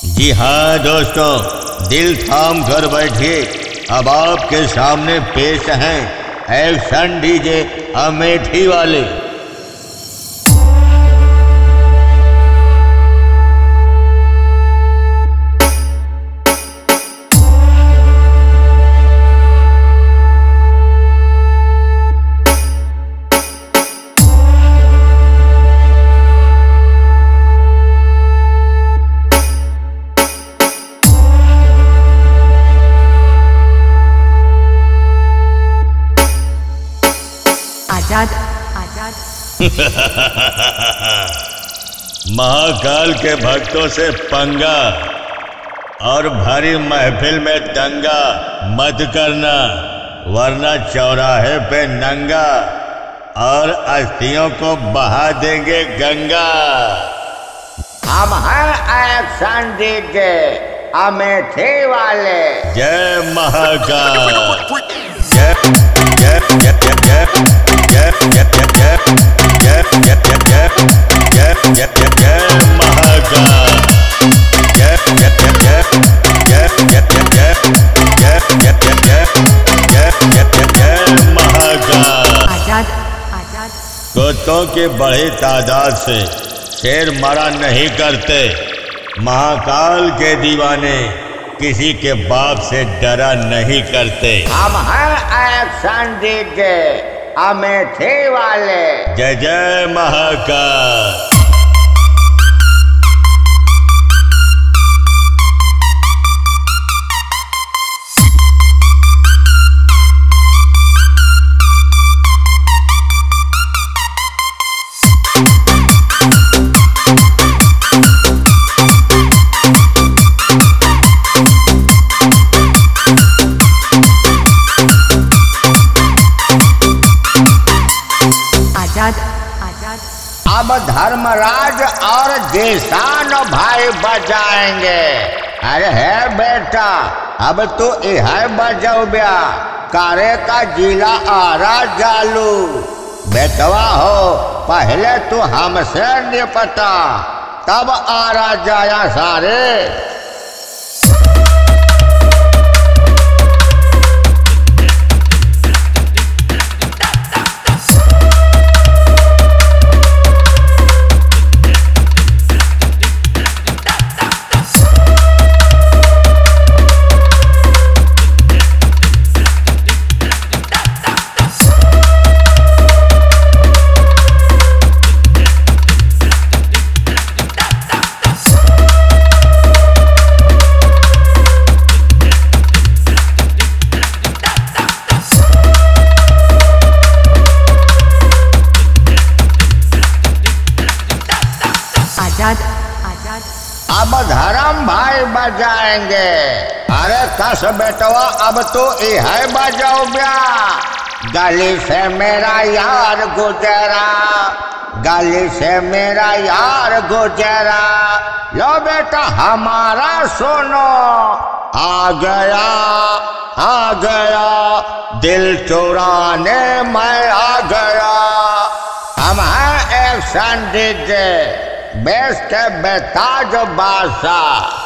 जी हाँ दोस्तों, दिल थाम कर बैठिए। अब आपके सामने पेश हैं एक्शन डीजे अमेठी वाले। आजाद आजाद महाकाल के भक्तों से पंगा और भारी महफिल में दंगा मत करना, वरना चौराहे पे नंगा और अस्थियों को बहा देंगे गंगा। हम हैं एक्शन डीजे अमेठी वाले। जय महाकाल, जय जय जय जय जय जय जय जय जय जय जय जय जय जय महाकाल, जय जय जय जय जय जय जय जय जय जय जय महाकाल। आजाद आजाद कुत्तों की बड़ी तादाद से शेर मरा नहीं करते। महाकाल के दीवाने किसी के बाप से डरा नहीं करते। हम हैं एक्शन डीजे अमेठी वाले। जय जय महाकाल। आजाद आजाद अब धर्मराज और देशान भाई बजाएंगे। अरे है बेटा, अब तू यह बजाओ ब्या कारे का जिला आरा जालू। बेटवा हो, पहले तू हमसे निपटा तब आरा जाया सारे। आजाद आजाद अब धर्म भाई बजाएंगे। अरे कस बेटवा, अब तो यह बजाओ ब्या गली से मेरा यार गुजरा, गली से मेरा यार गुजरा। लो बेटा हमारा सुनो, आ गया दिल चुराने मैं आ गया। हम हैं एक्शन डीजे बेस्ट बेताज बादशाह।